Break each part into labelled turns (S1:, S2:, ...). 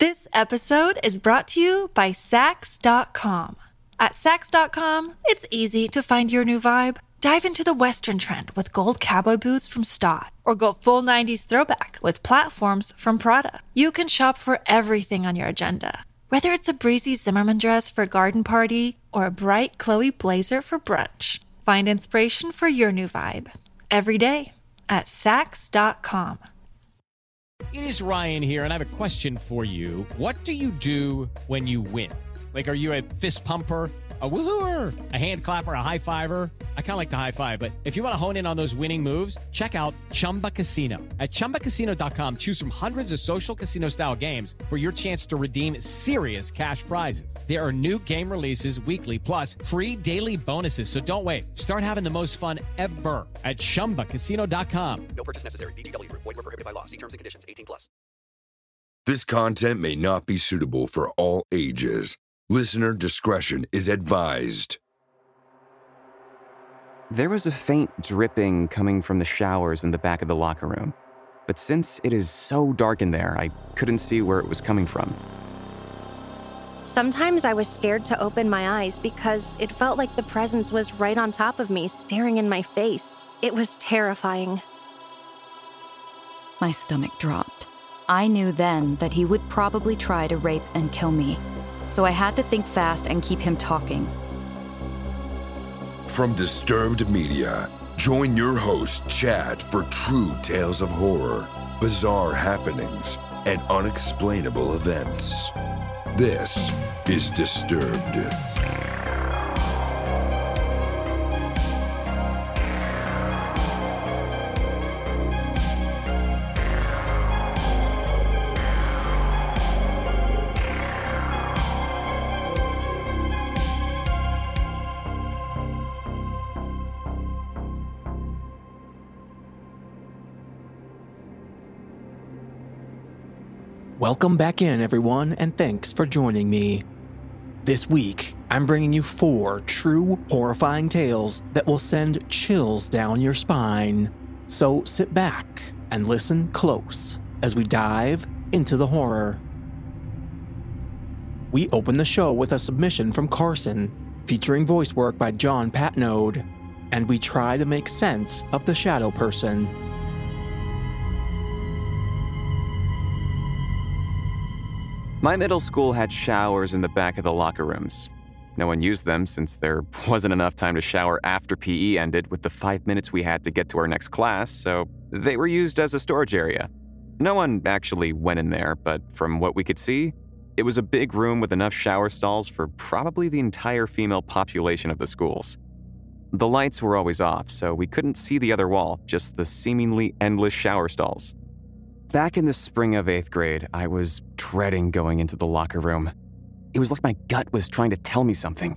S1: This episode is brought to you by Sax.com. At Sax.com, it's easy to find your new vibe. Dive into the Western trend with gold cowboy boots from Stott, or go full 90s throwback with platforms from Prada. You can shop for everything on your agenda, whether it's a breezy Zimmermann dress for a garden party or a bright Chloe blazer for brunch. Find inspiration for your new vibe every day at Sax.com.
S2: It is Ryan here, and I have a question for you. What do you do when you win? Like, are you a fist pumper, a woo-hooer, a hand clapper, a high-fiver? I kind of like the high-five, but if you want to hone in on those winning moves, check out Chumba Casino. At ChumbaCasino.com, choose from hundreds of social casino-style games for your chance to redeem serious cash prizes. There are new game releases weekly, plus free daily bonuses, so don't wait. Start having the most fun ever at ChumbaCasino.com.
S3: No purchase necessary. VGW Group. Void where prohibited by law. See terms and conditions. 18+.
S4: This content may not be suitable for all ages. Listener discretion is advised.
S5: There was a faint dripping coming from the showers in the back of the locker room. But since it is so dark in there, I couldn't see where it was coming from.
S6: Sometimes I was scared to open my eyes because it felt like the presence was right on top of me, staring in my face. It was terrifying.
S7: My stomach dropped. I knew then that he would probably try to rape and kill me. So I had to think fast and keep him talking.
S4: From Disturbed Media, join your host, Chad, for true tales of horror, bizarre happenings, and unexplainable events. This is Disturbed.
S8: Welcome back in, everyone, and thanks for joining me. This week, I'm bringing you 4 true, horrifying tales that will send chills down your spine. So sit back and listen close as we dive into the horror. We open the show with a submission from Carson, featuring voice work by John Patnode, and we try to make sense of the shadow person.
S5: My middle school had showers in the back of the locker rooms. No one used them since there wasn't enough time to shower after PE ended with the 5 minutes we had to get to our next class, so they were used as a storage area. No one actually went in there, but from what we could see, it was a big room with enough shower stalls for probably the entire female population of the schools. The lights were always off, so we couldn't see the other wall, just the seemingly endless shower stalls. Back in the spring of 8th grade, I was dreading going into the locker room. It was like my gut was trying to tell me something.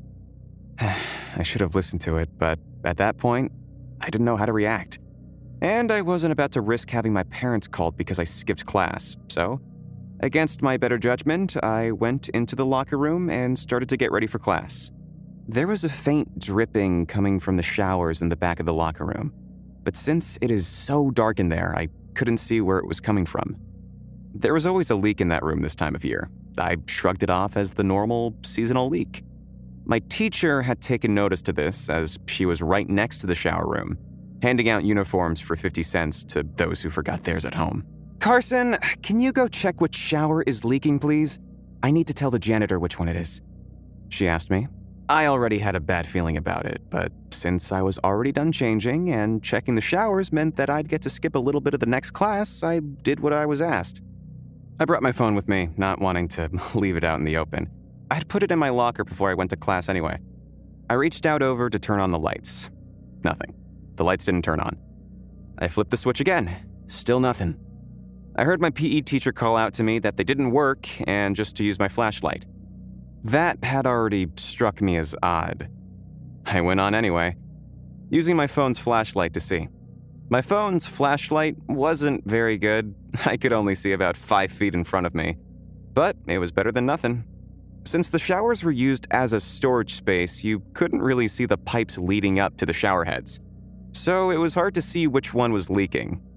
S5: I should have listened to it, but at that point, I didn't know how to react. And I wasn't about to risk having my parents called because I skipped class, so against my better judgment, I went into the locker room and started to get ready for class. There was a faint dripping coming from the showers in the back of the locker room. But since it is so dark in there, I couldn't see where it was coming from. There was always a leak in that room this time of year. I shrugged it off as the normal seasonal leak. My teacher had taken notice to this as she was right next to the shower room, handing out uniforms for 50 cents to those who forgot theirs at home. "Carson, can you go check which shower is leaking, please? I need to tell the janitor which one it is," she asked me. I already had a bad feeling about it, but since I was already done changing and checking the showers meant that I'd get to skip a little bit of the next class, I did what I was asked. I brought my phone with me, not wanting to leave it out in the open. I'd put it in my locker before I went to class anyway. I reached out over to turn on the lights. Nothing. The lights didn't turn on. I flipped the switch again. Still nothing. I heard my PE teacher call out to me that they didn't work and just to use my flashlight. That had already struck me as odd. I went on anyway, using my phone's flashlight to see. My phone's flashlight wasn't very good. I could only see about 5 feet in front of me. But it was better than nothing. Since the showers were used as a storage space, you couldn't really see the pipes leading up to the shower heads. So it was hard to see which one was leaking.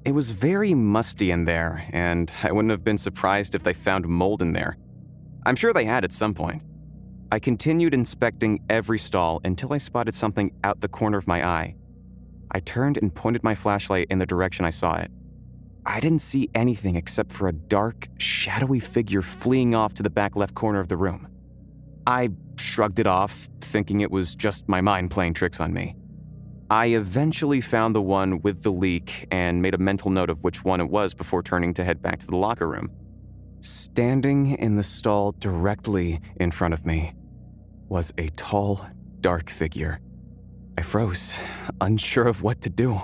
S5: It was very musty in there, and I wouldn't have been surprised if they found mold in there. I'm sure they had at some point. I continued inspecting every stall until I spotted something out the corner of my eye. I turned and pointed my flashlight in the direction I saw it. I didn't see anything except for a dark, shadowy figure fleeing off to the back left corner of the room. I shrugged it off, thinking it was just my mind playing tricks on me. I eventually found the one with the leak and made a mental note of which one it was before turning to head back to the locker room. Standing in the stall directly in front of me was a tall, dark figure. I froze, unsure of what to do.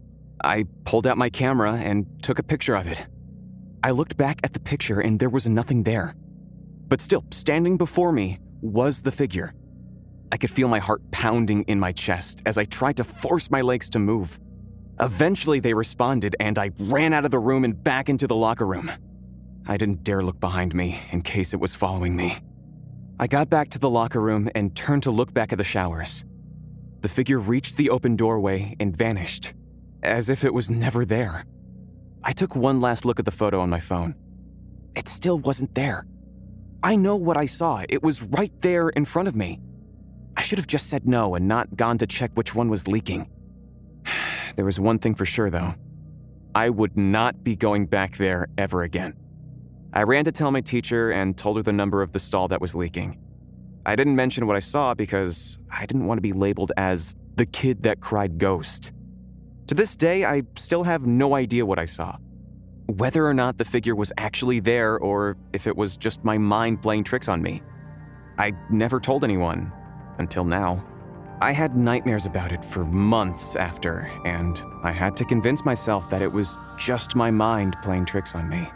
S5: I pulled out my camera and took a picture of it. I looked back at the picture and there was nothing there. But still, standing before me was the figure. I could feel my heart pounding in my chest as I tried to force my legs to move. Eventually they responded and I ran out of the room and back into the locker room. I didn't dare look behind me in case it was following me. I got back to the locker room and turned to look back at the showers. The figure reached the open doorway and vanished, as if it was never there. I took one last look at the photo on my phone. It still wasn't there. I know what I saw. It was right there in front of me. I should have just said no and not gone to check which one was leaking. There was one thing for sure, though. I would not be going back there ever again. I ran to tell my teacher and told her the number of the stall that was leaking. I didn't mention what I saw because I didn't want to be labeled as the kid that cried ghost. To this day, I still have no idea what I saw. Whether or not the figure was actually there or if it was just my mind playing tricks on me. I never told anyone, until now. I had nightmares about it for months after, and I had to convince myself that it was just my mind playing tricks on me.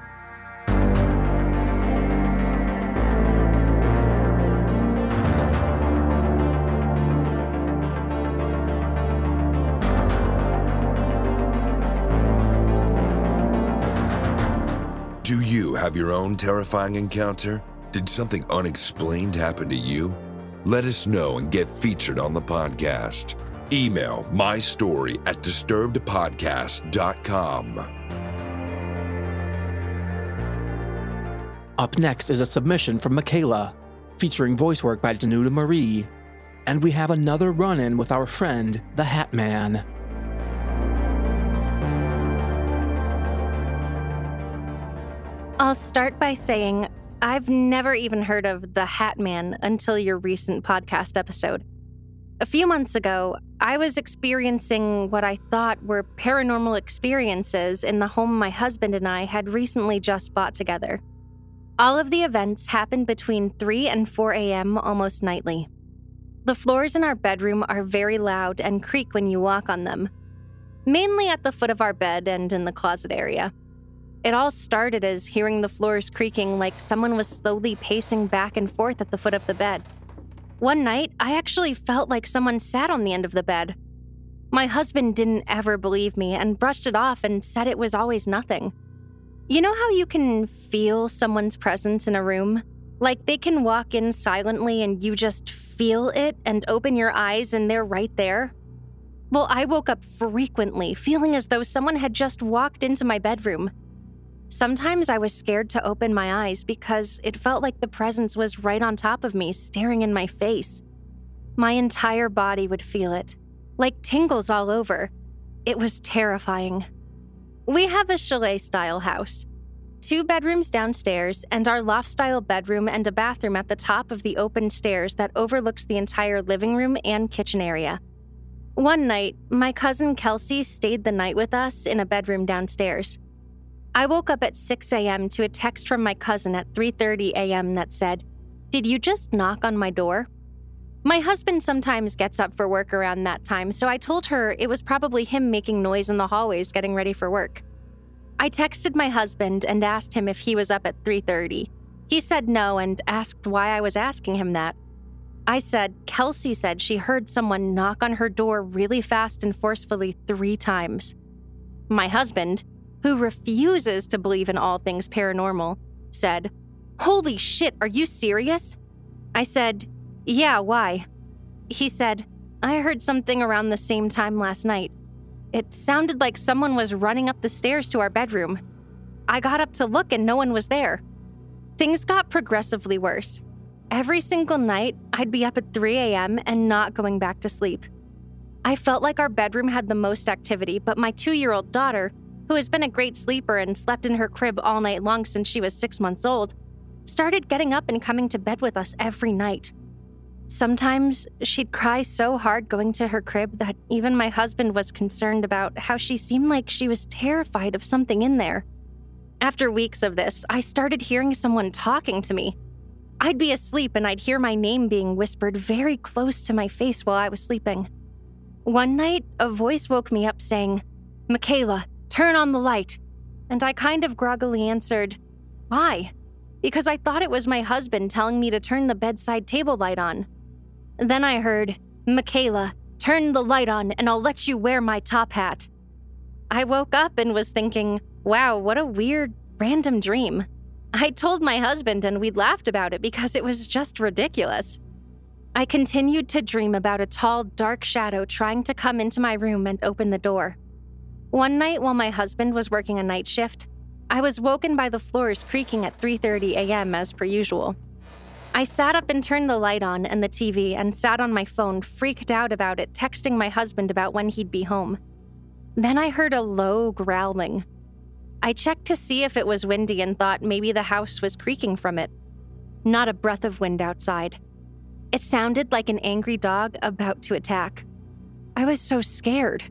S4: Do you have your own terrifying encounter? Did something unexplained happen to you? Let us know and get featured on the podcast. Email mystory@disturbedpodcast.com.
S8: Up next is a submission from Michaela, featuring voice work by Danuta Marie. And we have another run-in with our friend, the Hat Man.
S6: I'll start by saying I've never even heard of the Hat Man until your recent podcast episode. A few months ago, I was experiencing what I thought were paranormal experiences in the home my husband and I had recently just bought together. All of the events happened between 3 and 4 a.m. almost nightly. The floors in our bedroom are very loud and creak when you walk on them, mainly at the foot of our bed and in the closet area. It all started as hearing the floors creaking like someone was slowly pacing back and forth at the foot of the bed. One night, I actually felt like someone sat on the end of the bed. My husband didn't ever believe me and brushed it off and said it was always nothing. You know how you can feel someone's presence in a room? Like they can walk in silently and you just feel it and open your eyes and they're right there? Well, I woke up frequently feeling as though someone had just walked into my bedroom. Sometimes I was scared to open my eyes because it felt like the presence was right on top of me, staring in my face. My entire body would feel it, like tingles all over. It was terrifying. We have a chalet-style house. 2 bedrooms downstairs and our loft-style bedroom and a bathroom at the top of the open stairs that overlooks the entire living room and kitchen area. One night, my cousin Kelsey stayed the night with us in a bedroom downstairs. I woke up at 6 a.m. to a text from my cousin at 3:30 a.m. that said, "Did you just knock on my door?" My husband sometimes gets up for work around that time, so I told her it was probably him making noise in the hallways getting ready for work. I texted my husband and asked him if he was up at 3:30. He said no and asked why I was asking him that. I said Kelsey said she heard someone knock on her door really fast and forcefully 3 times. My husband, who refuses to believe in all things paranormal, said, "Holy shit, are you serious?" I said, "Yeah, why?" He said, "I heard something around the same time last night." It sounded like someone was running up the stairs to our bedroom. I got up to look and no one was there. Things got progressively worse. Every single night, I'd be up at 3 a.m. and not going back to sleep. I felt like our bedroom had the most activity, but my 2-year-old daughter, who has been a great sleeper and slept in her crib all night long since she was 6 months old, started getting up and coming to bed with us every night. Sometimes she'd cry so hard going to her crib that even my husband was concerned about how she seemed like she was terrified of something in there. After weeks of this, I started hearing someone talking to me. I'd be asleep and I'd hear my name being whispered very close to my face while I was sleeping. One night, a voice woke me up saying, "Michaela, turn on the light." And I kind of groggily answered, "Why?" Because I thought it was my husband telling me to turn the bedside table light on. Then I heard, "Michaela, turn the light on and I'll let you wear my top hat." I woke up and was thinking, wow, what a weird, random dream. I told my husband and we laughed about it because it was just ridiculous. I continued to dream about a tall, dark shadow trying to come into my room and open the door. One night while my husband was working a night shift, I was woken by the floors creaking at 3:30 a.m. as per usual. I sat up and turned the light on and the TV and sat on my phone, freaked out about it, texting my husband about when he'd be home. Then I heard a low growling. I checked to see if it was windy and thought maybe the house was creaking from it. Not a breath of wind outside. It sounded like an angry dog about to attack. I was so scared.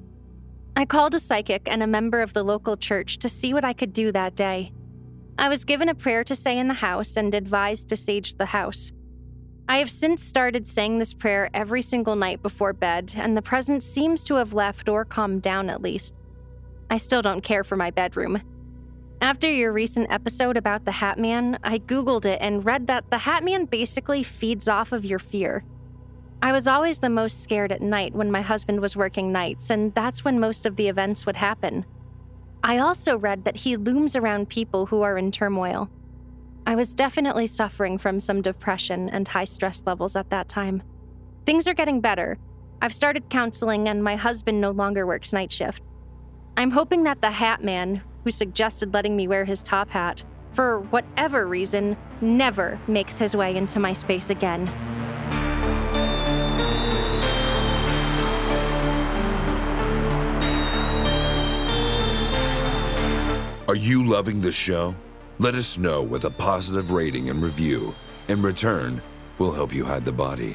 S6: I called a psychic and a member of the local church to see what I could do that day. I was given a prayer to say in the house and advised to sage the house. I have since started saying this prayer every single night before bed, and the presence seems to have left or calmed down at least. I still don't care for my bedroom. After your recent episode about the Hat Man, I Googled it and read that the Hat Man basically feeds off of your fear. I was always the most scared at night when my husband was working nights, and that's when most of the events would happen. I also read that he looms around people who are in turmoil. I was definitely suffering from some depression and high stress levels at that time. Things are getting better. I've started counseling and my husband no longer works night shift. I'm hoping that the Hat Man, who suggested letting me wear his top hat, for whatever reason, never makes his way into my space again.
S4: Are you loving the show? Let us know with a positive rating and review. In return, we'll help you hide the body.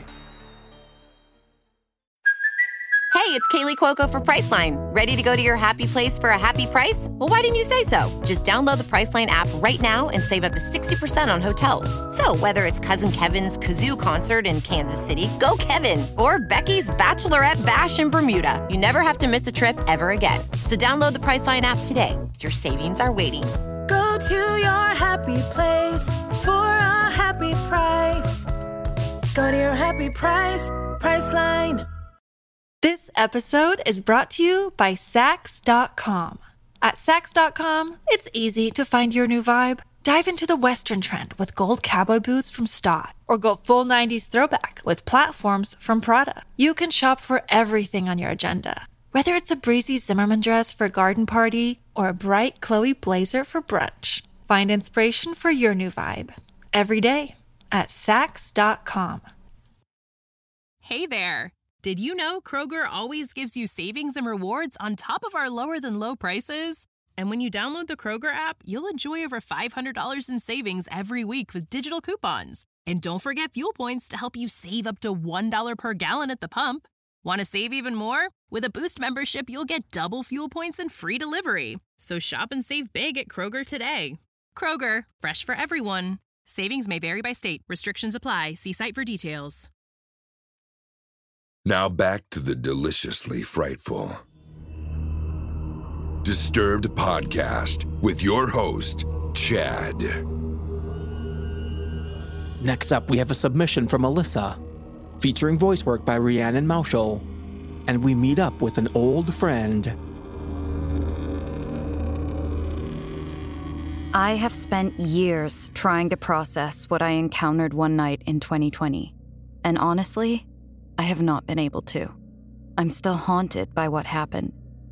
S9: Hey, it's Kaylee Cuoco for Priceline. Ready to go to your happy place for a happy price? Well, why didn't you say so? Just download the Priceline app right now and save up to 60% on hotels. So whether it's Cousin Kevin's Kazoo Concert in Kansas City, go Kevin, or Becky's Bachelorette Bash in Bermuda, you never have to miss a trip ever again. So download the Priceline app today. Your savings are waiting.
S10: Go to your happy place for a happy price. Go to your happy price, Priceline.
S1: This episode is brought to you by Sax.com. At Sax.com, it's easy to find your new vibe. Dive into the Western trend with gold cowboy boots from Stott, or go full 90s throwback with platforms from Prada. You can shop for everything on your agenda, whether it's a breezy Zimmermann dress for a garden party or a bright Chloe blazer for brunch. Find inspiration for your new vibe every day at Sax.com.
S11: Hey there. Did you know Kroger always gives you savings and rewards on top of our lower-than-low prices? And when you download the Kroger app, you'll enjoy over $500 in savings every week with digital coupons. And don't forget fuel points to help you save up to $1 per gallon at the pump. Want to save even more? With a Boost membership, you'll get double fuel points and free delivery. So shop and save big at Kroger today. Kroger, fresh for everyone. Savings may vary by state. Restrictions apply. See site for details.
S4: Now back to the deliciously frightful Disturbed Podcast with your host, Chad.
S8: Next up, we have a submission from Alyssa, featuring voice work by Rhiannon Mauschel, and we meet up with an old friend.
S7: I have spent years trying to process what I encountered one night in 2020, and honestly, I have not been able to. I'm still haunted by what happened.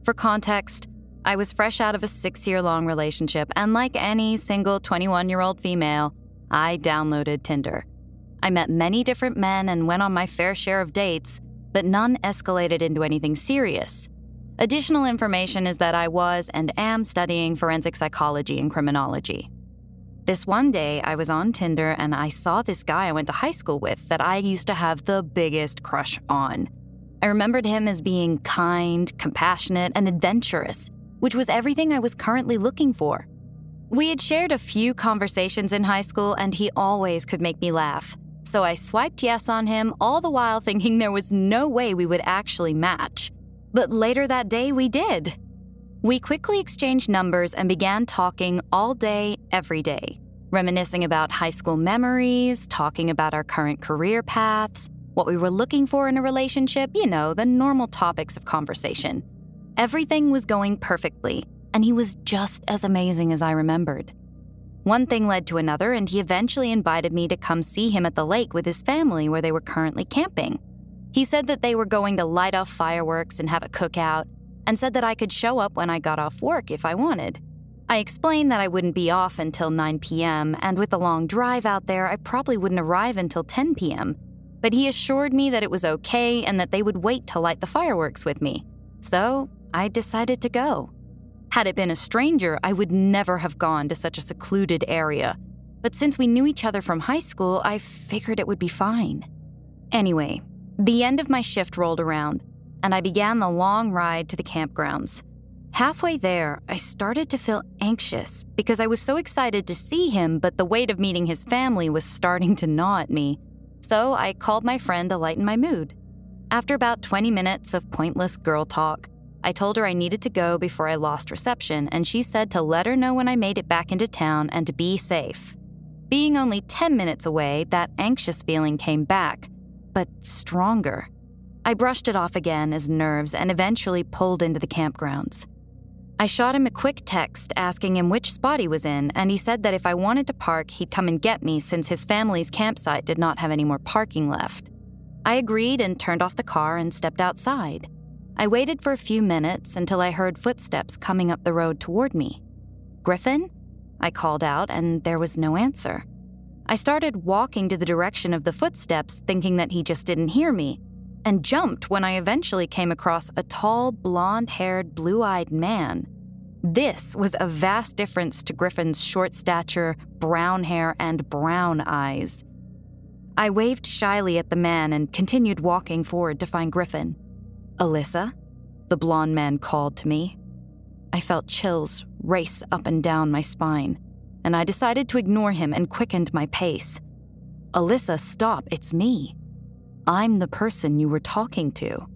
S7: For context, I was fresh out of a 6-year-long relationship, and like any single 21-year-old female, I downloaded Tinder. I met many different men and went on my fair share of dates, but none escalated into anything serious. Additional information is that I was and am studying forensic psychology and criminology. This one day, I was on Tinder and I saw this guy I went to high school with that I used to have the biggest crush on. I remembered him as being kind, compassionate, and adventurous, which was everything I was currently looking for. We had shared a few conversations in high school and he always could make me laugh. So I swiped yes on him, all the while thinking there was no way we would actually match. But later that day, we did. We quickly exchanged numbers and began talking all day, every day, reminiscing about high school memories, talking about our current career paths, what we were looking for in a relationship, the normal topics of conversation. Everything was going perfectly, and he was just as amazing as I remembered. One thing led to another, and he eventually invited me to come see him at the lake with his family where they were currently camping. He said that they were going to light off fireworks and have a cookout, and said that I could show up when I got off work if I wanted. I explained that I wouldn't be off until 9 p.m., and with the long drive out there, I probably wouldn't arrive until 10 p.m., but he assured me that it was okay and that they would wait to light the fireworks with me. So I decided to go. Had it been a stranger, I would never have gone to such a secluded area. But since we knew each other from high school, I figured it would be fine. Anyway, the end of my shift rolled around, and I began the long ride to the campgrounds. Halfway there, I started to feel anxious because I was so excited to see him, but the weight of meeting his family was starting to gnaw at me. So I called my friend to lighten my mood. After about 20 minutes of pointless girl talk, I told her I needed to go before I lost reception, and she said to let her know when I made it back into town and to be safe. Being only 10 minutes away, that anxious feeling came back, but stronger. I brushed it off again as nerves and eventually pulled into the campgrounds. I shot him a quick text asking him which spot he was in, and he said that if I wanted to park, he'd come and get me since his family's campsite did not have any more parking left. I agreed and turned off the car and stepped outside. I waited for a few minutes until I heard footsteps coming up the road toward me. "Griffin?" I called out, and there was no answer. I started walking to the direction of the footsteps, thinking that he just didn't hear me, and jumped when I eventually came across a tall, blonde-haired, blue-eyed man. This was a vast difference to Griffin's short stature, brown hair, and brown eyes. I waved shyly at the man and continued walking forward to find Griffin. "Alyssa?" the blonde man called to me. I felt chills race up and down my spine, and I decided to ignore him and quickened my pace. "Alyssa, stop, it's me. I'm the person you were talking to."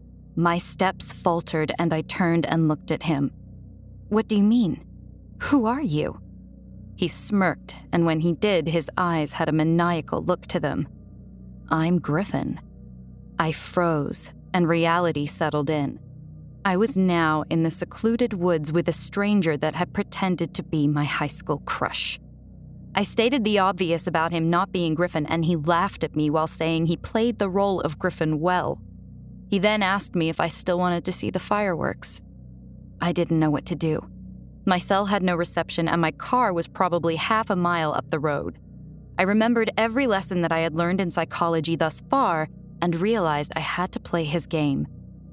S7: My steps faltered and I turned and looked at him. "What do you mean? Who are you?" He smirked, and when he did, his eyes had a maniacal look to them. "I'm Griffin." I froze, and reality settled in. I was now in the secluded woods with a stranger that had pretended to be my high school crush. I stated the obvious about him not being Griffin, and he laughed at me while saying he played the role of Griffin well. He then asked me if I still wanted to see the fireworks. I didn't know what to do. My cell had no reception, and my car was probably half a mile up the road. I remembered every lesson that I had learned in psychology thus far and realized I had to play his game.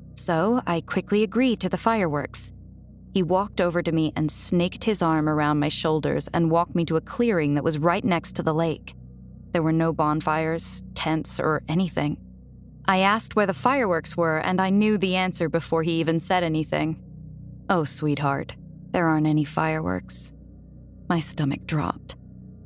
S7: So I quickly agreed to the fireworks. He walked over to me and snaked his arm around my shoulders and walked me to a clearing that was right next to the lake. There were no bonfires, tents, or anything. I asked where the fireworks were, and I knew the answer before he even said anything. "Oh, sweetheart, there aren't any fireworks." My stomach dropped.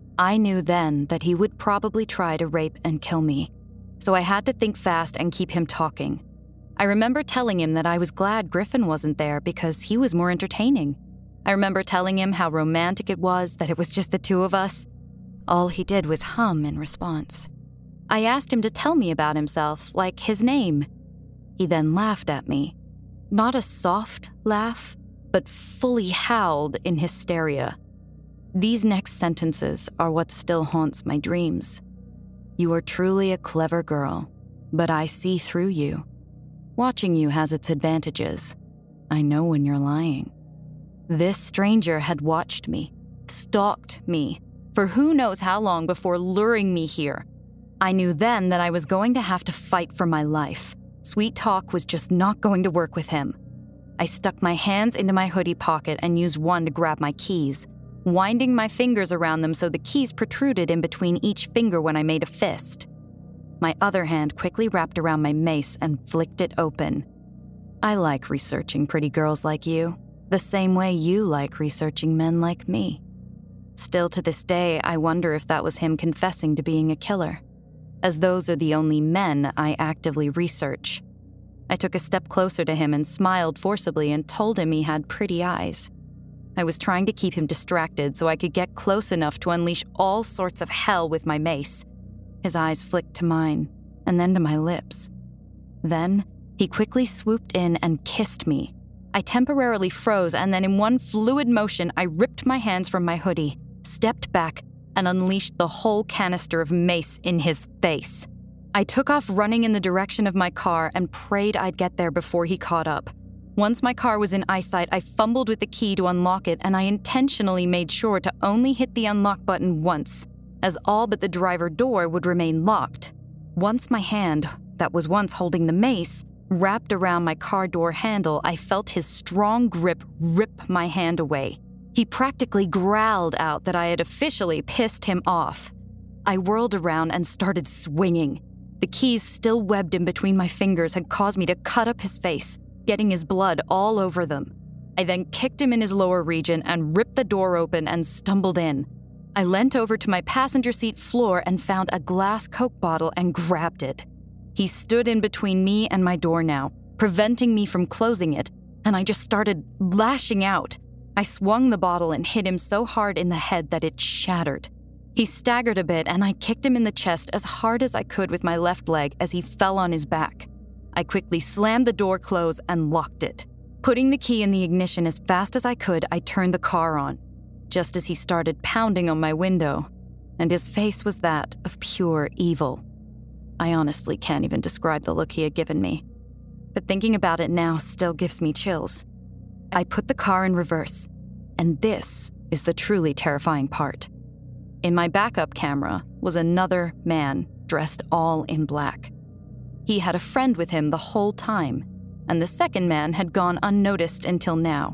S7: I knew then that he would probably try to rape and kill me, so I had to think fast and keep him talking. I remember telling him that I was glad Griffin wasn't there because he was more entertaining. I remember telling him how romantic it was, that it was just the two of us. All he did was hum in response. I asked him to tell me about himself, like his name. He then laughed at me. Not a soft laugh, but fully howled in hysteria. These next sentences are what still haunts my dreams. "You are truly a clever girl, but I see through you. Watching you has its advantages. I know when you're lying. This stranger had watched me, stalked me, for who knows how long before luring me here. I knew then that I was going to have to fight for my life. Sweet talk was just not going to work with him. I stuck my hands into my hoodie pocket and used one to grab my keys, winding my fingers around them so the keys protruded in between each finger when I made a fist. My other hand quickly wrapped around my mace and flicked it open. I like researching pretty girls like you, the same way you like researching men like me. Still to this day, I wonder if that was him confessing to being a killer, as those are the only men I actively research. I took a step closer to him and smiled forcibly and told him he had pretty eyes. I was trying to keep him distracted so I could get close enough to unleash all sorts of hell with my mace. His eyes flicked to mine, and then to my lips. Then, he quickly swooped in and kissed me. I temporarily froze, and then in one fluid motion, I ripped my hands from my hoodie, stepped back, and unleashed the whole canister of mace in his face. I took off running in the direction of my car and prayed I'd get there before he caught up. Once my car was in eyesight, I fumbled with the key to unlock it, and I intentionally made sure to only hit the unlock button once, as all but the driver door would remain locked. Once my hand, that was once holding the mace, wrapped around my car door handle, I felt his strong grip rip my hand away. He practically growled out that I had officially pissed him off. I whirled around and started swinging. The keys still webbed in between my fingers had caused me to cut up his face, getting his blood all over them. I then kicked him in his lower region and ripped the door open and stumbled in. I leant over to my passenger seat floor and found a glass Coke bottle and grabbed it. He stood in between me and my door now, preventing me from closing it, and I just started lashing out. I swung the bottle and hit him so hard in the head that it shattered. He staggered a bit, and I kicked him in the chest as hard as I could with my left leg as he fell on his back. I quickly slammed the door closed and locked it. Putting the key in the ignition as fast as I could, I turned the car on, just as he started pounding on my window, and his face was that of pure evil. I honestly can't even describe the look he had given me, but thinking about it now still gives me chills. I put the car in reverse, and this is the truly terrifying part. In my backup camera was another man dressed all in black. He had a friend with him the whole time, and the second man had gone unnoticed until now.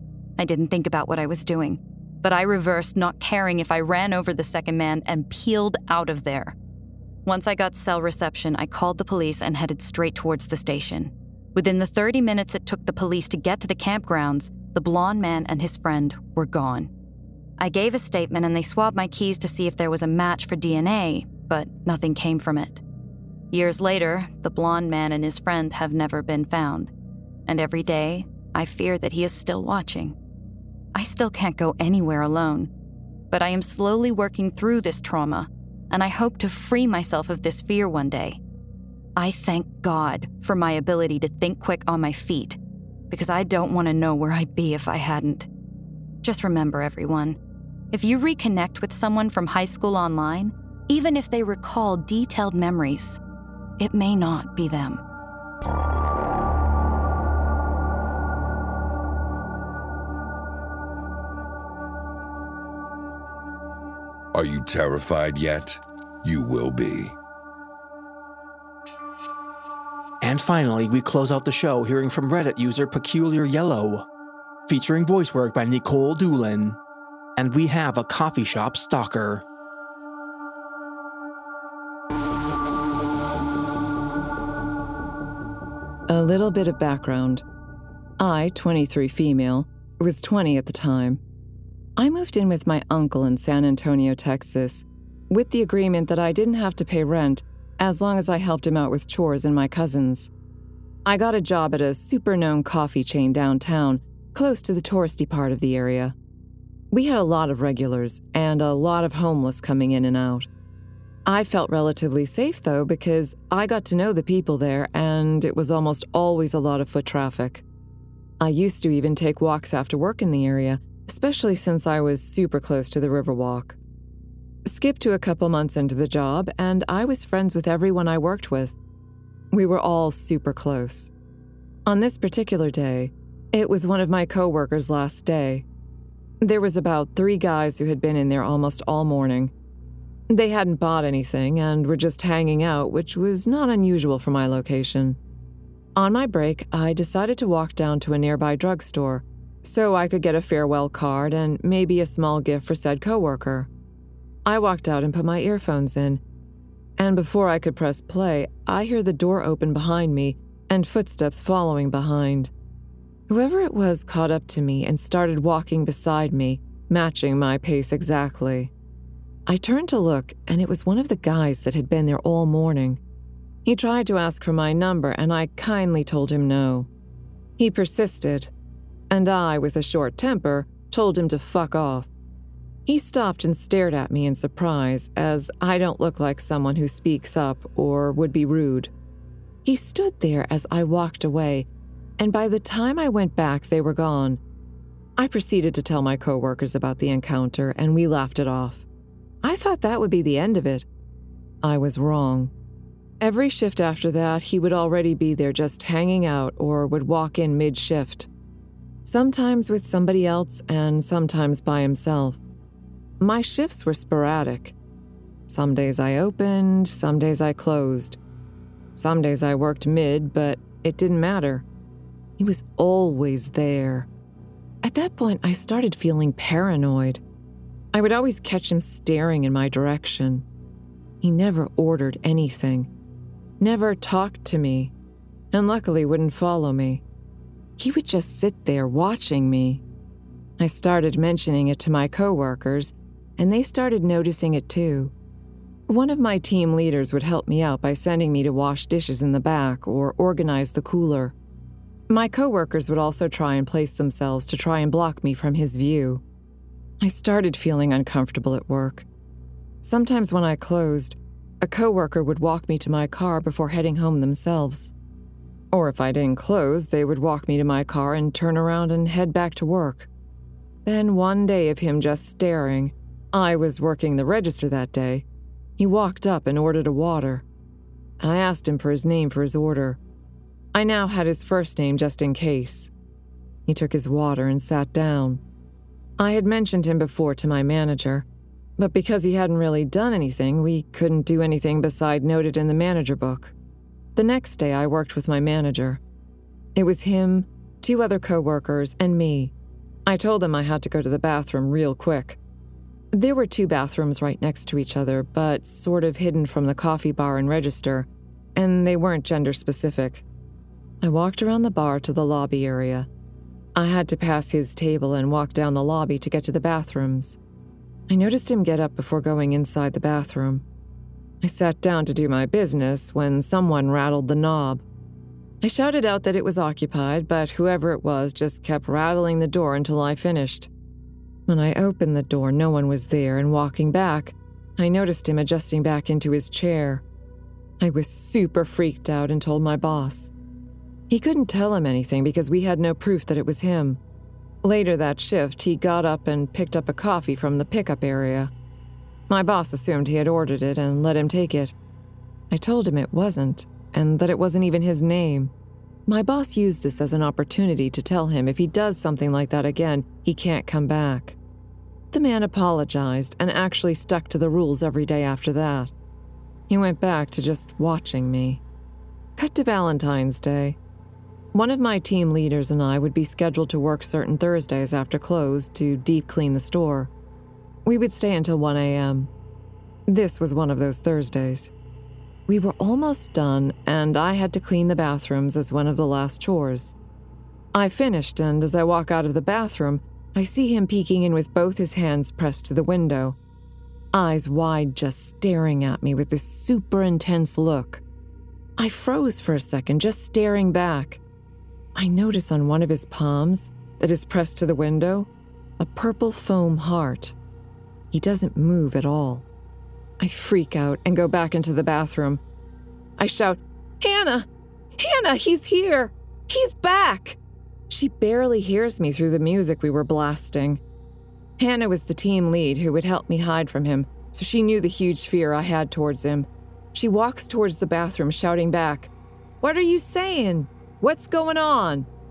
S7: I didn't think about what I was doing, but I reversed, not caring if I ran over the second man and peeled out of there. Once I got cell reception, I called the police and headed straight towards the station. Within the 30 minutes it took the police to get to the campgrounds, the blonde man and his friend were gone. I gave a statement and they swabbed my keys to see if there was a match for DNA, but nothing came from it. Years later, the blonde man and his friend have never been found, and every day, I fear that he is still watching. I still can't go anywhere alone, but I am slowly working through this trauma, and I hope to free myself of this fear one day. I thank God for my ability to think quick on my feet, because I don't want to know where I'd be if I hadn't. Just remember, everyone, if you reconnect with someone from high school online, even if they recall detailed memories, it may not be them.
S4: Are you terrified yet? You will be.
S8: And finally, we close out the show hearing from Reddit user Peculiar Yellow, featuring voice work by Nicole Doolin. And we have a coffee shop stalker.
S12: A little bit of background. I, 23 female, was 20 at the time. I moved in with my uncle in San Antonio, Texas, with the agreement that I didn't have to pay rent as long as I helped him out with chores and my cousins. I got a job at a super-known coffee chain downtown, close to the touristy part of the area. We had a lot of regulars and a lot of homeless coming in and out. I felt relatively safe, though, because I got to know the people there and it was almost always a lot of foot traffic. I used to even take walks after work in the area, especially since I was super close to the Riverwalk. Skip to a couple months into the job, and I was friends with everyone I worked with. We were all super close. On this particular day, It was one of my coworkers' last day. There was about 3 guys who had been in there almost all morning. They hadn't bought anything and were just hanging out, which was not unusual for my location. On my break, I decided to walk down to a nearby drugstore so I could get a farewell card and maybe a small gift for said coworker. I walked out and put my earphones in, and before I could press play, I hear the door open behind me and footsteps following behind. Whoever it was caught up to me and started walking beside me, matching my pace exactly. I turned to look, and it was one of the guys that had been there all morning. He tried to ask for my number, and I kindly told him no. He persisted, and I, with a short temper, told him to fuck off. He stopped and stared at me in surprise, as I don't look like someone who speaks up or would be rude. He stood there as I walked away, and by the time I went back, they were gone. I proceeded to tell my coworkers about the encounter, and we laughed it off. I thought that would be the end of it. I was wrong. Every shift after that, he would already be there just hanging out or would walk in mid-shift. Sometimes with somebody else and sometimes by himself. My shifts were sporadic. Some days I opened, some days I closed. Some days I worked mid, but it didn't matter. He was always there. At that point, I started feeling paranoid. I would always catch him staring in my direction. He never ordered anything, never talked to me, and luckily wouldn't follow me. He would just sit there watching me. I started mentioning it to my coworkers, and they started noticing it too. One of my team leaders would help me out by sending me to wash dishes in the back or organize the cooler. My coworkers would also try and place themselves to try and block me from his view. I started feeling uncomfortable at work. Sometimes when I closed, a coworker would walk me to my car before heading home themselves. Or if I didn't close, they would walk me to my car and turn around and head back to work. Then one day of him just staring, I was working the register that day. He walked up and ordered a water. I asked him for his name for his order. I now had his first name just in case. He took his water and sat down. I had mentioned him before to my manager, but because he hadn't really done anything, we couldn't do anything beside note it in the manager book. The next day, I worked with my manager. It was him, 2 other coworkers, and me. I told them I had to go to the bathroom real quick. There were 2 bathrooms right next to each other, but sort of hidden from the coffee bar and register, and they weren't gender-specific. I walked around the bar to the lobby area. I had to pass his table and walk down the lobby to get to the bathrooms. I noticed him get up before going inside the bathroom. I sat down to do my business when someone rattled the knob. I shouted out that it was occupied, but whoever it was just kept rattling the door until I finished. When I opened the door, no one was there, and walking back, I noticed him adjusting back into his chair. I was super freaked out and told my boss. He couldn't tell him anything because we had no proof that it was him. Later that shift, he got up and picked up a coffee from the pickup area. My boss assumed he had ordered it and let him take it. I told him it wasn't, and that it wasn't even his name. My boss used this as an opportunity to tell him if he does something like that again, he can't come back. The man apologized and actually stuck to the rules every day after that. He went back to just watching me. Cut to Valentine's Day. One of my team leaders and I would be scheduled to work certain Thursdays after close to deep clean the store. We would stay until 1 a.m. This was one of those Thursdays. We were almost done, and I had to clean the bathrooms as one of the last chores. I finished, and as I walk out of the bathroom, I see him peeking in with both his hands pressed to the window, eyes wide, just staring at me with this super intense look. I froze for a second, just staring back. I notice on one of his palms, that is pressed to the window, a purple foam heart. He doesn't move at all. I freak out and go back into the bathroom. I shout, "Hannah! Hannah, he's here! He's back!" She barely hears me through the music we were blasting. Hannah was the team lead who would help me hide from him, so she knew the huge fear I had towards him. She walks towards the bathroom shouting back, "What are you saying? What's going on?"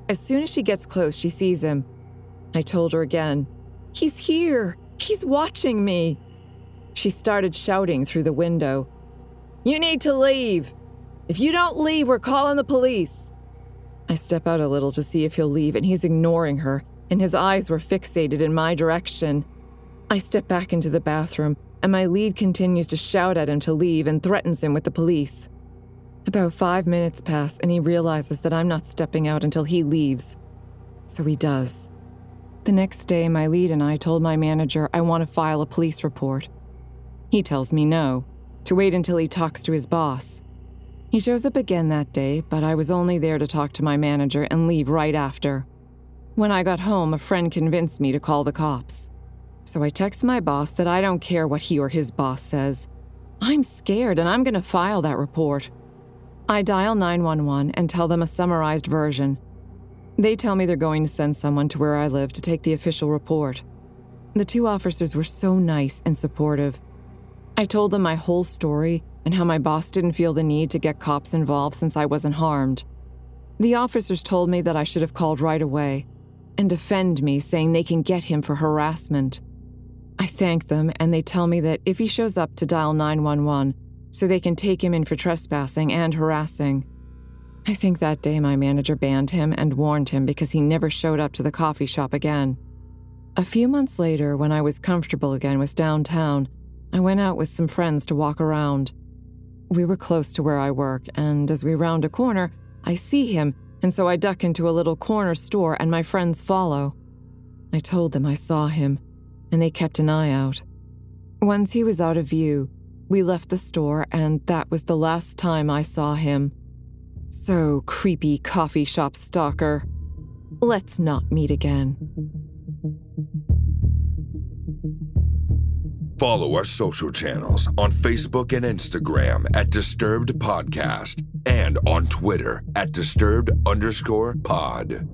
S12: As soon as she gets close, she sees him. I told her again, "He's here! He's watching me!" She started shouting through the window, "You need to leave! If you don't leave, we're calling the police!" I step out a little to see if he'll leave, and he's ignoring her, and his eyes were fixated in my direction. I step back into the bathroom, and my lead continues to shout at him to leave and threatens him with the police. About 5 minutes pass, and he realizes that I'm not stepping out until he leaves. So he does. The next day, my lead and I told my manager I want to file a police report. He tells me no, to wait until he talks to his boss. He shows up again that day, but I was only there to talk to my manager and leave right after. When I got home, a friend convinced me to call the cops. So I text my boss that I don't care what he or his boss says. I'm scared and I'm going to file that report. I dial 911 and tell them a summarized version. They tell me they're going to send someone to where I live to take the official report. The 2 officers were so nice and supportive. I told them my whole story and how my boss didn't feel the need to get cops involved since I wasn't harmed. The officers told me that I should have called right away and defend me, saying they can get him for harassment. I thank them, and they tell me that if he shows up to dial 911, so they can take him in for trespassing and harassing. I think that day my manager banned him and warned him because he never showed up to the coffee shop again. A few months later, when I was comfortable again with downtown, I went out with some friends to walk around. We were close to where I work, and as we round a corner, I see him, and so I duck into a little corner store and my friends follow. I told them I saw him, and they kept an eye out. Once he was out of view, we left the store, and that was the last time I saw him. So, creepy coffee shop stalker, let's not meet again.
S4: Follow our social channels on Facebook and Instagram at Disturbed Podcast and on Twitter at Disturbed_pod.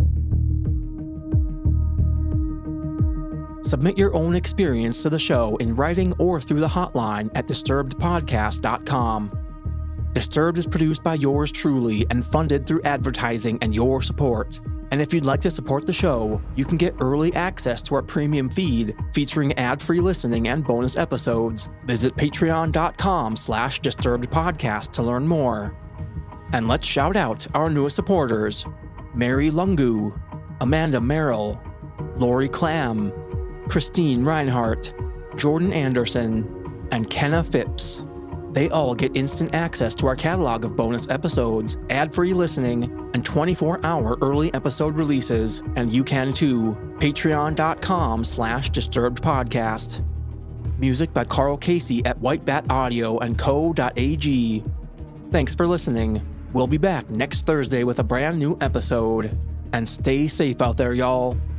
S8: Submit your own experience to the show in writing or through the hotline at disturbedpodcast.com. Disturbed is produced by yours truly and funded through advertising and your support. And if you'd like to support the show, you can get early access to our premium feed featuring ad-free listening and bonus episodes. Visit patreon.com/disturbedpodcast to learn more. And let's shout out our newest supporters: Mary Lungu, Amanda Merrill, Lori Clam, Christine Reinhart, Jordan Anderson, and Kenna Phipps. They all get instant access to our catalog of bonus episodes, ad-free listening, and 24-hour early episode releases, and you can too. Patreon.com/disturbedpodcast. Music by Carl Casey at Whitebat Audio and Co.ag. Thanks for listening. We'll be back next Thursday with a brand new episode. And stay safe out there, y'all.